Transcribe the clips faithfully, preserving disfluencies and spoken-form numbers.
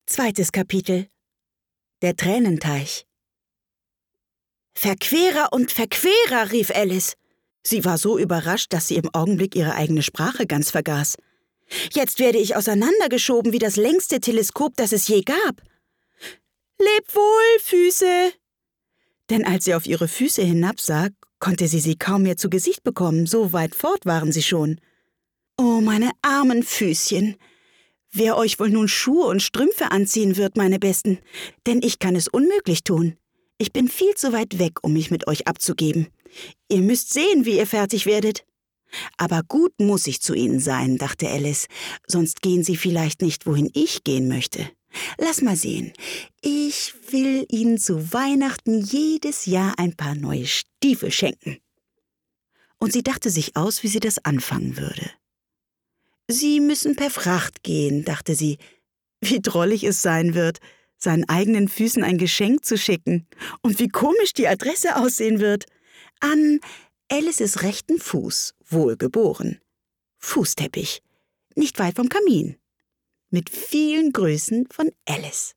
Zweites Kapitel. Der Tränenteich. »Verquerer und Verquerer«, rief Alice. Sie war so überrascht, dass sie im Augenblick ihre eigene Sprache ganz vergaß. »Jetzt werde ich auseinandergeschoben wie das längste Teleskop, das es je gab.« »Leb wohl, Füße!« Denn als sie auf ihre Füße hinabsah, konnte sie sie kaum mehr zu Gesicht bekommen, so weit fort waren sie schon. »Oh, meine armen Füßchen! Wer euch wohl nun Schuhe und Strümpfe anziehen wird, meine Besten, denn ich kann es unmöglich tun. Ich bin viel zu weit weg, um mich mit euch abzugeben. Ihr müsst sehen, wie ihr fertig werdet.« »Aber gut muss ich zu ihnen sein«, dachte Alice, »sonst gehen sie vielleicht nicht, wohin ich gehen möchte. Lass mal sehen. Ich will ihnen zu Weihnachten jedes Jahr ein paar neue Stiefel schenken.« Und sie dachte sich aus, wie sie das anfangen würde. »Sie müssen per Fracht gehen«, dachte sie. Wie drollig es sein wird, seinen eigenen Füßen ein Geschenk zu schicken. Und wie komisch die Adresse aussehen wird. An Alices rechten Fuß, wohlgeboren. Fußteppich, nicht weit vom Kamin. Mit vielen Grüßen von Alice.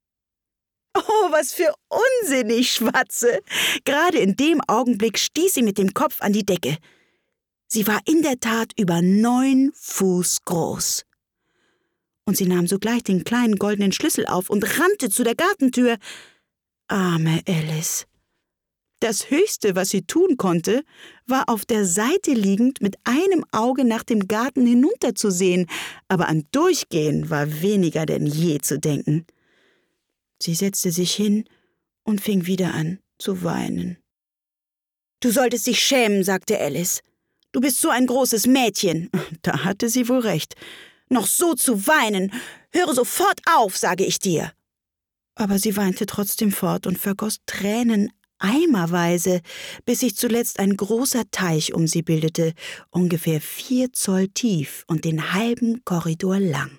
Oh, was für Unsinn, ich schwatze! Gerade in dem Augenblick stieß sie mit dem Kopf an die Decke. Sie war in der Tat über neun Fuß groß. Und sie nahm sogleich den kleinen goldenen Schlüssel auf und rannte zu der Gartentür. Arme Alice. Das Höchste, was sie tun konnte, war auf der Seite liegend mit einem Auge nach dem Garten hinunterzusehen, aber an Durchgehen war weniger denn je zu denken. Sie setzte sich hin und fing wieder an zu weinen. »Du solltest dich schämen«, sagte Alice. »Du bist so ein großes Mädchen.« Da hatte sie wohl recht. »Noch so zu weinen. Höre sofort auf, sage ich dir.« Aber sie weinte trotzdem fort und vergoss Tränen eimerweise, bis sich zuletzt ein großer Teich um sie bildete, ungefähr vier Zoll tief und den halben Korridor lang.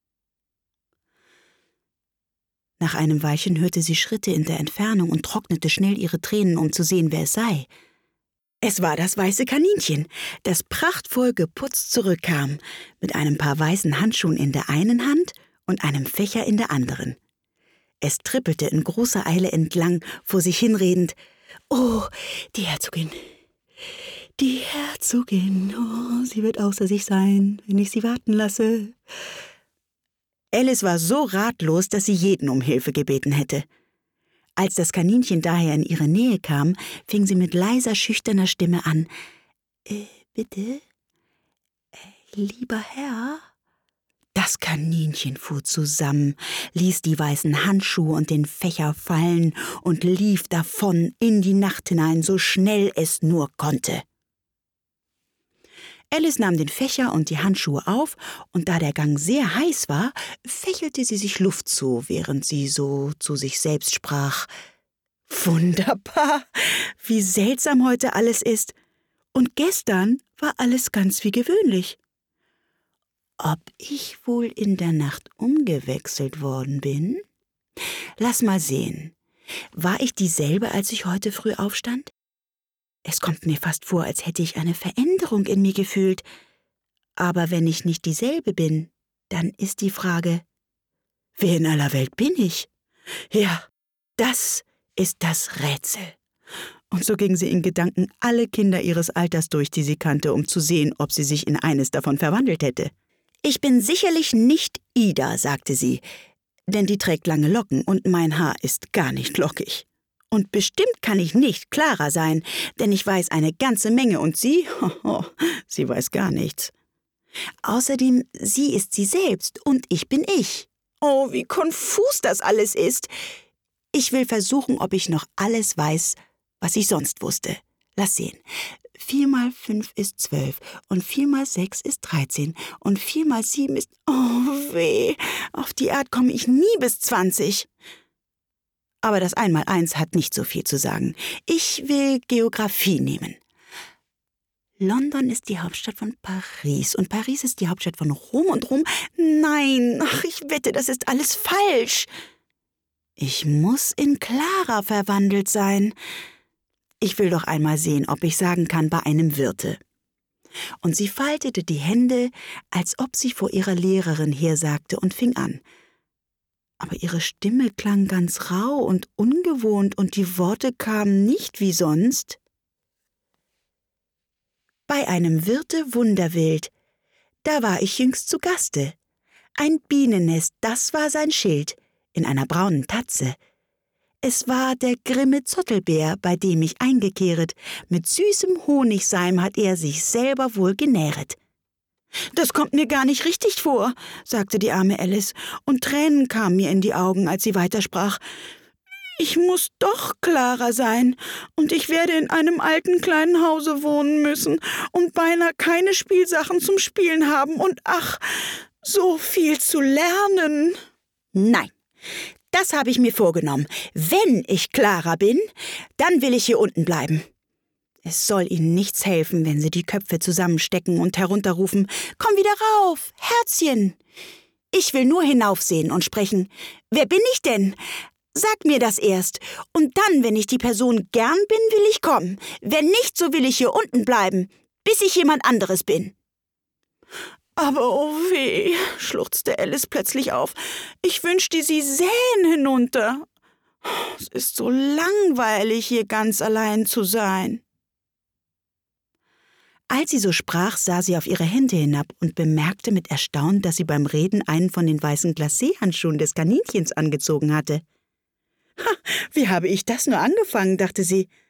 Nach einem Weilchen hörte sie Schritte in der Entfernung und trocknete schnell ihre Tränen, um zu sehen, wer es sei. Es war das weiße Kaninchen, das prachtvoll geputzt zurückkam, mit einem paar weißen Handschuhen in der einen Hand und einem Fächer in der anderen. Es trippelte in großer Eile entlang, vor sich hinredend: »Oh, die Herzogin, die Herzogin, oh, sie wird außer sich sein, wenn ich sie warten lasse.« Alice war so ratlos, dass sie jeden um Hilfe gebeten hätte. Als das Kaninchen daher in ihre Nähe kam, fing sie mit leiser, schüchterner Stimme an. Äh, »Bitte? Äh, lieber Herr?« Das Kaninchen fuhr zusammen, ließ die weißen Handschuhe und den Fächer fallen und lief davon in die Nacht hinein, so schnell es nur konnte. Alice nahm den Fächer und die Handschuhe auf, und da der Gang sehr heiß war, fächelte sie sich Luft zu, während sie so zu sich selbst sprach. »Wunderbar, wie seltsam heute alles ist. Und gestern war alles ganz wie gewöhnlich. Ob ich wohl in der Nacht umgewechselt worden bin? Lass mal sehen. War ich dieselbe, als ich heute früh aufstand? Es kommt mir fast vor, als hätte ich eine Veränderung in mir gefühlt. Aber wenn ich nicht dieselbe bin, dann ist die Frage, wer in aller Welt bin ich? Ja, das ist das Rätsel.« Und so ging sie in Gedanken alle Kinder ihres Alters durch, die sie kannte, um zu sehen, ob sie sich in eines davon verwandelt hätte. »Ich bin sicherlich nicht Ida«, sagte sie, »denn die trägt lange Locken und mein Haar ist gar nicht lockig. Und bestimmt kann ich nicht Clara sein, denn ich weiß eine ganze Menge und sie, hoho, sie weiß gar nichts. Außerdem, sie ist sie selbst und ich bin ich. Oh, wie konfus das alles ist. Ich will versuchen, ob ich noch alles weiß, was ich sonst wusste. Lass sehen. Vier mal fünf ist zwölf und vier mal sechs ist dreizehn und vier mal sieben ist... Oh, weh, auf die Art komme ich nie bis zwanzig. Aber das Einmaleins hat nicht so viel zu sagen. Ich will Geographie nehmen. London ist die Hauptstadt von Paris und Paris ist die Hauptstadt von Rom und Rom... Nein, ach, ich wette, das ist alles falsch. Ich muss in Clara verwandelt sein. Ich will doch einmal sehen, ob ich sagen kann bei einem Wirte. Und sie faltete die Hände, als ob sie vor ihrer Lehrerin hersagte und fing an. Aber ihre Stimme klang ganz rau und ungewohnt und die Worte kamen nicht wie sonst. Bei einem Wirte Wunderwild, da war ich jüngst zu Gaste. Ein Bienennest, das war sein Schild, in einer braunen Tatze. Es war der grimme Zottelbär, bei dem ich eingekehret. Mit süßem Honigseim hat er sich selber wohl genähret. »Das kommt mir gar nicht richtig vor«, sagte die arme Alice, und Tränen kamen mir in die Augen, als sie weitersprach. »Ich muss doch Clara sein, und ich werde in einem alten kleinen Hause wohnen müssen und beinahe keine Spielsachen zum Spielen haben und ach, so viel zu lernen.« »Nein, das habe ich mir vorgenommen. Wenn ich Clara bin, dann will ich hier unten bleiben.« Es soll ihnen nichts helfen, wenn sie die Köpfe zusammenstecken und herunterrufen, »Komm wieder rauf, Herzchen!« Ich will nur hinaufsehen und sprechen, »Wer bin ich denn? Sag mir das erst, und dann, wenn ich die Person gern bin, will ich kommen. Wenn nicht, so will ich hier unten bleiben, bis ich jemand anderes bin.« »Aber oh weh«, schluchzte Alice plötzlich auf, »ich wünschte, Sie sähen hinunter. Es ist so langweilig, hier ganz allein zu sein.« Als sie so sprach, sah sie auf ihre Hände hinab und bemerkte mit Erstaunen, dass sie beim Reden einen von den weißen Glacé-Handschuhen des Kaninchens angezogen hatte. »Ha, wie habe ich das nur angefangen«, dachte sie.